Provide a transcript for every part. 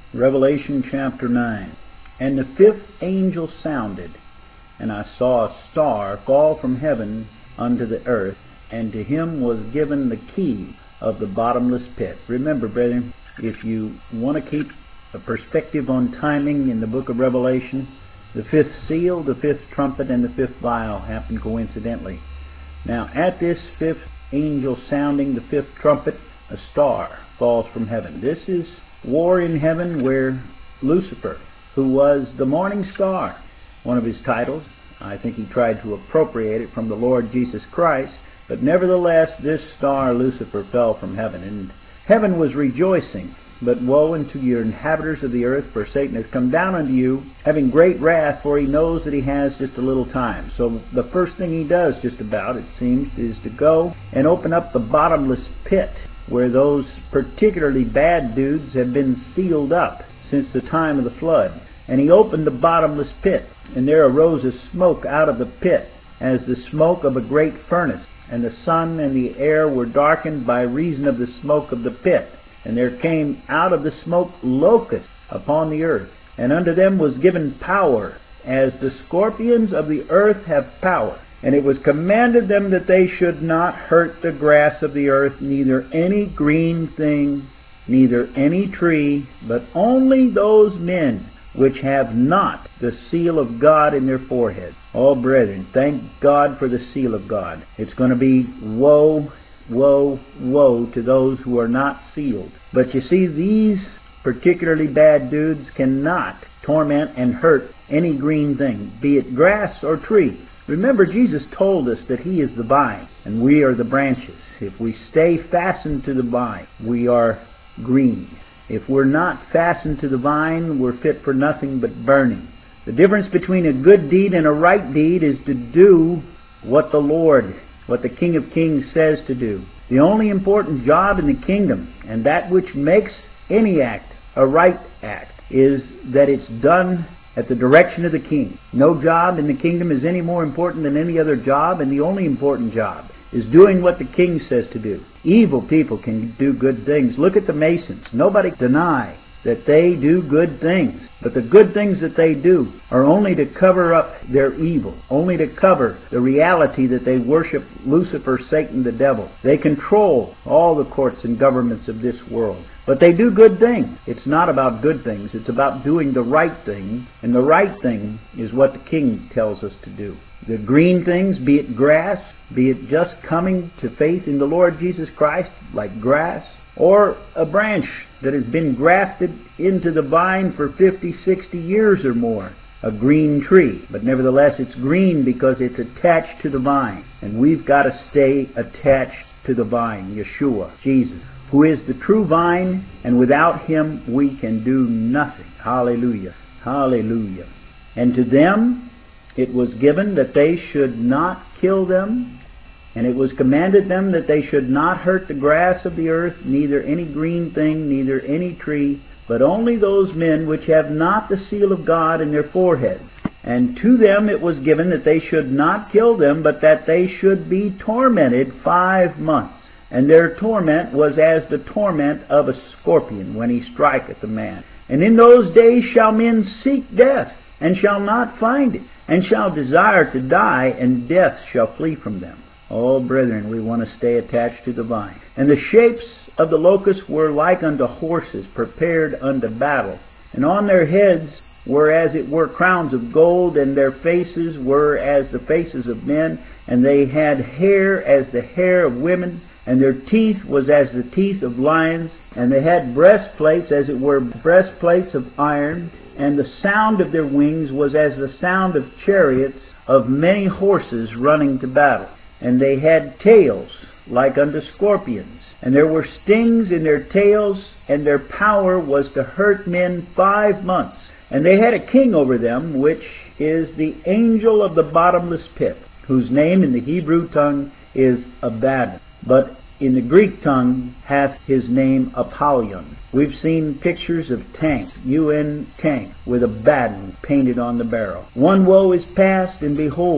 Revelation chapter 9. And the fifth angel sounded, and I saw a star fall from heaven unto the earth, and to him was given the key of the bottomless pit. Remember, brethren, if you want to keep a perspective on timing in the book of Revelation, the fifth seal, the fifth trumpet, and the fifth vial happen coincidentally. Now, at this fifth angel sounding the fifth trumpet, a star falls from heaven. This is war in heaven, where Lucifer, who was the morning star, one of his titles, I think he tried to appropriate it from the Lord Jesus Christ, but nevertheless this star Lucifer fell from heaven, and heaven was rejoicing. But woe unto you, inhabitants of the earth, for Satan has come down unto you, having great wrath, for he knows that he has just a little time. So the first thing he does, just about, it seems, is to go and open up the bottomless pit, where those particularly bad dudes have been sealed up since the time of the flood. And he opened the bottomless pit, and there arose a smoke out of the pit, as the smoke of a great furnace. And the sun and the air were darkened by reason of the smoke of the pit. And there came out of the smoke locusts upon the earth, and unto them was given power, as the scorpions of the earth have power. And it was commanded them that they should not hurt the grass of the earth, neither any green thing, neither any tree, but only those men which have not the seal of God in their forehead. Oh, brethren, thank God for the seal of God. It's going to be woe, woe, woe to those who are not sealed. But you see, these particularly bad dudes cannot torment and hurt any green thing, be it grass or tree. Remember, Jesus told us that he is the vine, and we are the branches. If we stay fastened to the vine, we are green. If we're not fastened to the vine, we're fit for nothing but burning. The difference between a good deed and a right deed is to do what the Lord, what the King of Kings says to do. The only important job in the kingdom, and that which makes any act a right act, is that it's done at the direction of the king. No job in the kingdom is any more important than any other job, and the only important job is doing what the king says to do. Evil people can do good things. Look at the Masons. Nobody deny that they do good things, but the good things that they do are only to cover up their evil, only to cover the reality that they worship Lucifer, Satan, the devil. They control all the courts and governments of this world. But they do good things. It's not about good things. It's about doing the right thing, and the right thing is what the king tells us to do. The green things, be it grass, be it just coming to faith in the Lord Jesus Christ like grass, or a branch that has been grafted into the vine for 50, 60 years or more, a green tree. But nevertheless, it's green because it's attached to the vine. And we've got to stay attached to the vine, Yeshua, Jesus, who is the true vine, and without him we can do nothing. Hallelujah. Hallelujah. And to them it was given that they should not kill them, and it was commanded them that they should not hurt the grass of the earth, neither any green thing, neither any tree, but only those men which have not the seal of God in their foreheads. And to them it was given that they should not kill them, but that they should be tormented 5 months. And their torment was as the torment of a scorpion when he striketh a man. And in those days shall men seek death, and shall not find it, and shall desire to die, and death shall flee from them. Oh, brethren, we want to stay attached to the vine. And the shapes of the locusts were like unto horses prepared unto battle. And on their heads were as it were crowns of gold, and their faces were as the faces of men, and they had hair as the hair of women, and their teeth was as the teeth of lions, and they had breastplates as it were breastplates of iron, and the sound of their wings was as the sound of chariots of many horses running to battle. And they had tails like unto scorpions, and there were stings in their tails, and their power was to hurt men 5 months. And they had a king over them, which is the angel of the bottomless pit, whose name in the Hebrew tongue is Abaddon, but in the Greek tongue hath his name Apollyon. We've seen pictures of tanks, UN tank, with Abaddon painted on the barrel. One woe is past, and behold,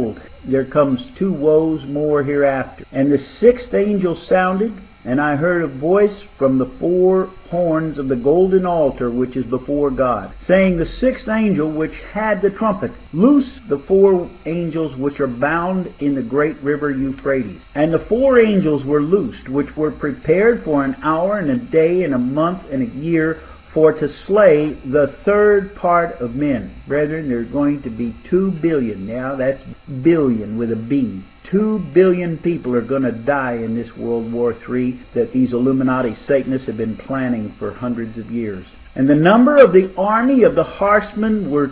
there comes two woes more hereafter. And the sixth angel sounded, and I heard a voice from the four horns of the golden altar which is before God, saying, the sixth angel which had the trumpet, loose the four angels which are bound in the great river Euphrates. And the four angels were loosed, which were prepared for an hour and a day and a month and a year, for to slay the third part of men. Brethren, there's going to be 2 billion. Now that's billion with a B. 2 billion people are going to die in this World War III that these Illuminati Satanists have been planning for hundreds of years. And the number of the army of the horsemen were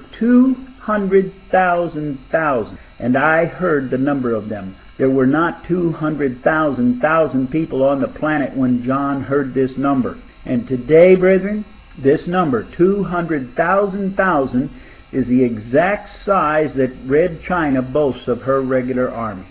200,000. And I heard the number of them. There were not 200,000 people on the planet when John heard this number. And today, brethren, this number, 200,000, is the exact size that Red China boasts of her regular army.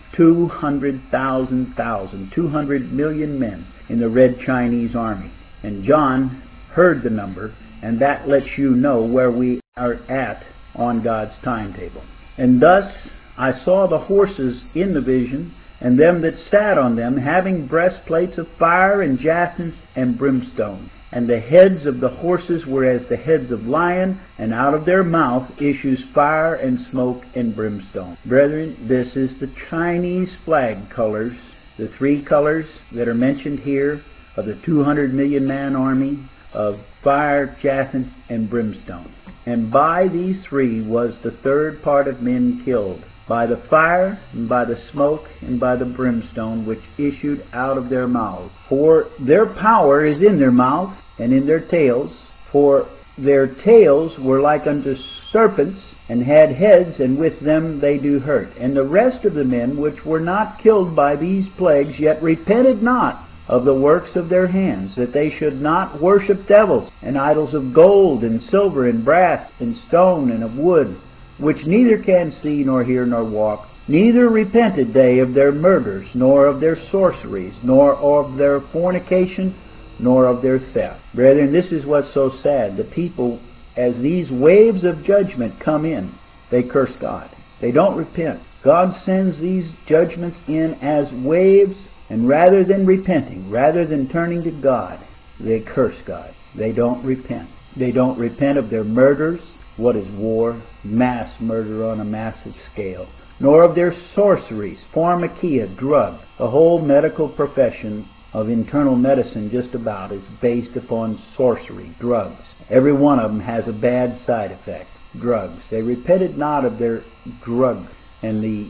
200,000, 200 million men in the Red Chinese army. And John heard the number, and that lets you know where we are at on God's timetable. And thus I saw the horses in the vision, and them that sat on them, having breastplates of fire and jacinth and brimstone. And the heads of the horses were as the heads of lion, and out of their mouth issues fire and smoke and brimstone. Brethren, this is the Chinese flag colors, the 3 colors that are mentioned here of the 200 million man army of fire, jacinth, and brimstone. And by these 3 was the third part of men killed, by the fire, and by the smoke, and by the brimstone which issued out of their mouths. For their power is in their mouth, and in their tails. For their tails were like unto serpents, and had heads, and with them they do hurt. And the rest of the men which were not killed by these plagues, yet repented not of the works of their hands, that they should not worship devils, and idols of gold, and silver, and brass, and stone, and of wood, which neither can see, nor hear, nor walk. Neither repented they of their murders, nor of their sorceries, nor of their fornication, nor of their theft. Brethren, this is what's so sad. The people, as these waves of judgment come in, they curse God. They don't repent. God sends these judgments in as waves, and rather than repenting, rather than turning to God, they curse God. They don't repent. They don't repent of their murders. What is war? Mass murder on a massive scale. Nor of their sorceries, pharmakia, drug. The whole medical profession of internal medicine just about is based upon sorcery, drugs. Every one of them has a bad side effect, drugs. They repented not of their drugs. And the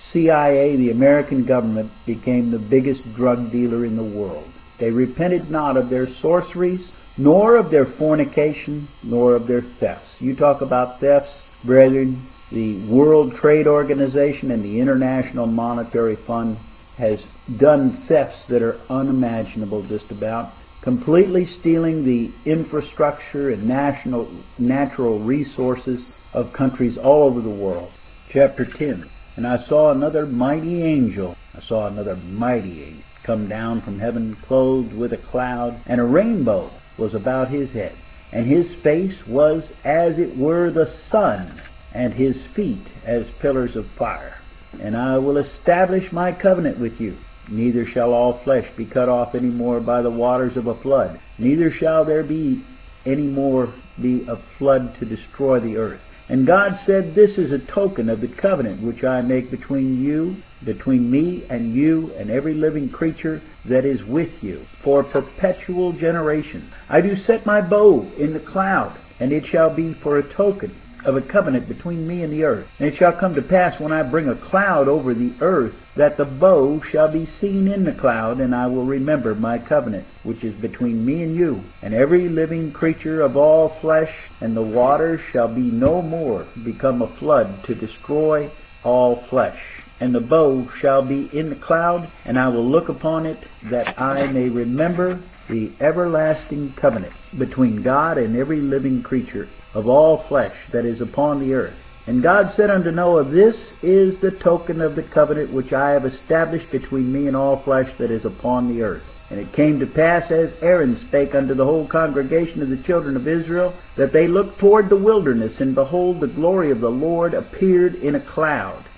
CIA, the American government, became the biggest drug dealer in the world. They repented not of their sorceries, nor of their fornication, nor of their thefts. You talk about thefts, brethren, the World Trade Organization and the International Monetary Fund has done thefts that are unimaginable just about, completely stealing the infrastructure and natural resources of countries all over the world. Chapter 10. And I saw another mighty angel. Come down from heaven, clothed with a cloud, and a rainbow was about his head. And his face was as it were the sun, and his feet as pillars of fire. And I will establish my covenant with you. Neither shall all flesh be cut off any more by the waters of a flood. Neither shall there be any more be a flood to destroy the earth. And God said, this is a token of the covenant which I make between me and you and every living creature that is with you, for perpetual generation. I do set my bow in the cloud, and it shall be for a token of a covenant between me and the earth. And it shall come to pass when I bring a cloud over the earth, that the bow shall be seen in the cloud, and I will remember my covenant, which is between me and you, and every living creature of all flesh, and the waters shall be no more become a flood to destroy all flesh. And the bow shall be in the cloud, and I will look upon it, that I may remember the everlasting covenant between God and every living creature of all flesh that is upon the earth. And God said unto Noah, this is the token of the covenant which I have established between me and all flesh that is upon the earth. And it came to pass, as Aaron spake unto the whole congregation of the children of Israel, that they looked toward the wilderness, and behold, the glory of the Lord appeared in a cloud.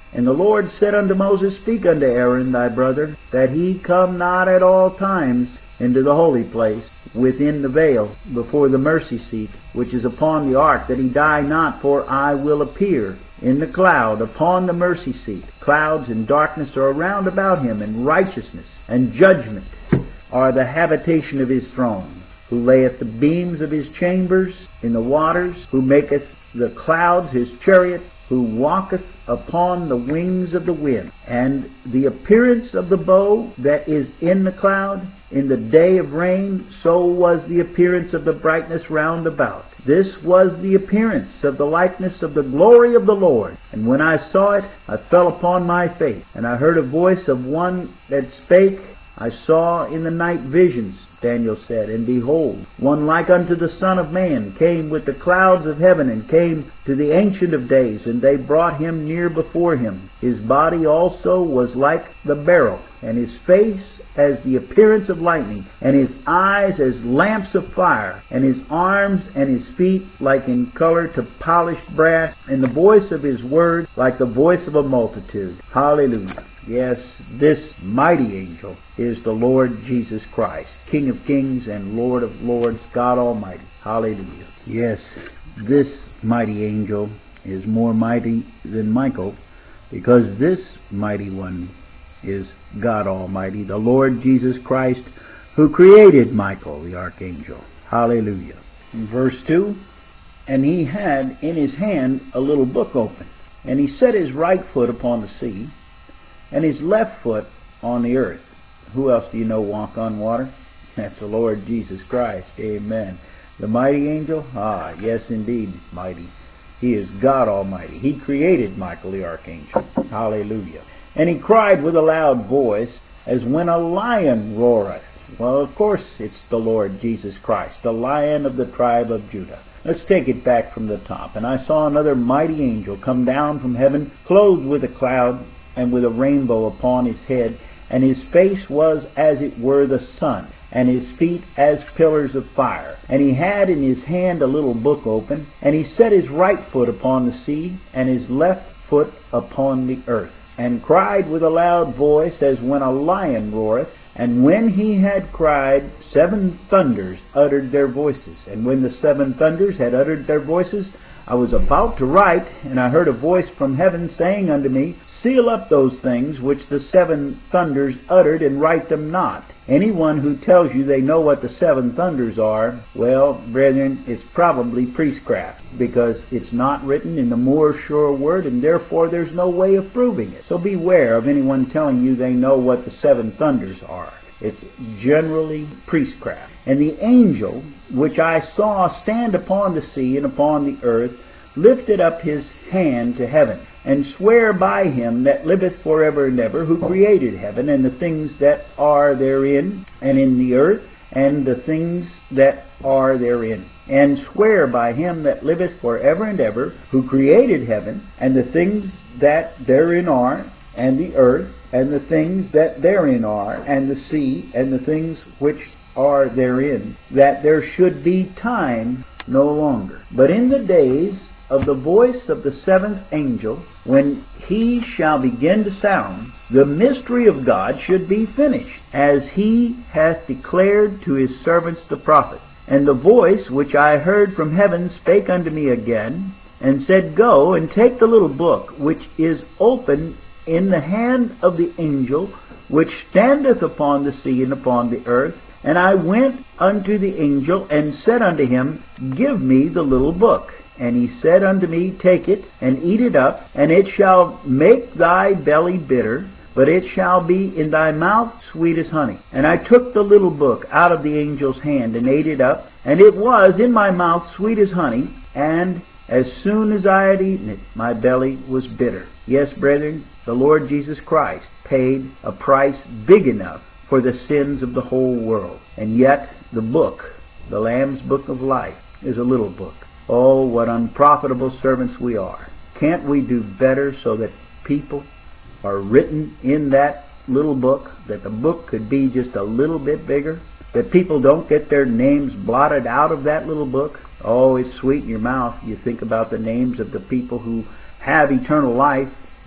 And the Lord said unto Moses, Speak unto Aaron thy brother, that he come not at all times into the holy place, within the veil, before the mercy seat, which is upon the ark, that he die not, for I will appear in the cloud upon the mercy seat. Clouds and darkness are around about him, and righteousness and judgment are the habitation of his throne. Who layeth the beams of his chambers in the waters, who maketh the clouds his chariot, who walketh upon the wings of the wind. And the appearance of the bow that is in the cloud in the day of rain, so was the appearance of the brightness round about. This was the appearance of the likeness of the glory of the Lord. And when I saw it, I fell upon my face. And I heard a voice of one that spake. I saw in the night visions, Daniel said, and behold, one like unto the Son of Man came with the clouds of heaven, and came to the Ancient of Days, and they brought him near before him. His body also was like the beryl, and his face as the appearance of lightning, and his eyes as lamps of fire, and his arms and his feet like in color to polished brass, and the voice of his word like the voice of a multitude. Hallelujah. Yes, this mighty angel is the Lord Jesus Christ, King of kings and Lord of lords, God Almighty. Hallelujah. Yes, this mighty angel is more mighty than Michael, because this mighty one is God Almighty, the Lord Jesus Christ, who created Michael, the archangel. Hallelujah. In verse 2, and he had in his hand a little book open, and he set his right foot upon the sea, and his left foot on the earth. Who else do you know walk on water? That's the Lord Jesus Christ. Amen. The mighty angel? Ah, yes indeed, mighty. He is God Almighty. He created Michael the archangel. Hallelujah. And he cried with a loud voice, as when a lion roareth. Well, of course, it's the Lord Jesus Christ, the Lion of the tribe of Judah. Let's take it back from the top. And I saw another mighty angel come down from heaven, clothed with a cloud, and with a rainbow upon his head, and his face was as it were the sun, and his feet as pillars of fire. And he had in his hand a little book open, and he set his right foot upon the sea, and his left foot upon the earth, and cried with a loud voice, as when a lion roareth. And when he had cried, 7 thunders uttered their voices. And when the 7 thunders had uttered their voices, I was about to write, and I heard a voice from heaven saying unto me, Seal up those things which the 7 thunders uttered, and write them not. Anyone who tells you they know what the 7 thunders are, well, brethren, it's probably priestcraft, because it's not written in the more sure word, and therefore there's no way of proving it. So beware of anyone telling you they know what the 7 thunders are. It's generally priestcraft. And the angel which I saw stand upon the sea and upon the earth lifted up his hand to heaven, and swear by him that liveth forever and ever, who created heaven and the things that are therein, and in the earth and the things that are therein. And swear by him that liveth forever and ever, who created heaven and the things that therein are, and the earth and the things that therein are, and the sea and the things which are therein, that there should be time no longer. But in the days of the voice of the 7th angel, when he shall begin to sound, the mystery of God should be finished, as he hath declared to his servants the prophets. And the voice which I heard from heaven spake unto me again, and said, Go and take the little book which is open in the hand of the angel which standeth upon the sea and upon the earth. And I went unto the angel, and said unto him, Give me the little book. And he said unto me, Take it, and eat it up, and it shall make thy belly bitter, but it shall be in thy mouth sweet as honey. And I took the little book out of the angel's hand, and ate it up, and it was in my mouth sweet as honey, and as soon as I had eaten it, my belly was bitter. Yes, brethren, the Lord Jesus Christ paid a price big enough for the sins of the whole world. And yet, the book, the Lamb's Book of Life, is a little book. Oh, what unprofitable servants we are. Can't we do better so that people are written in that little book, that the book could be just a little bit bigger, that people don't get their names blotted out of that little book? Oh, it's sweet in your mouth. You think about the names of the people who have eternal life.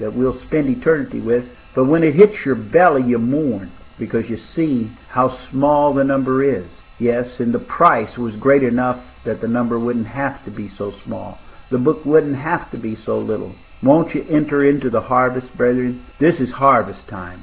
that we'll spend eternity with. But when it hits your belly, you mourn because you see how small the number is. Yes, and the price was great enough that the number wouldn't have to be so small. The book wouldn't have to be so little. Won't you enter into the harvest, brethren? This is harvest time.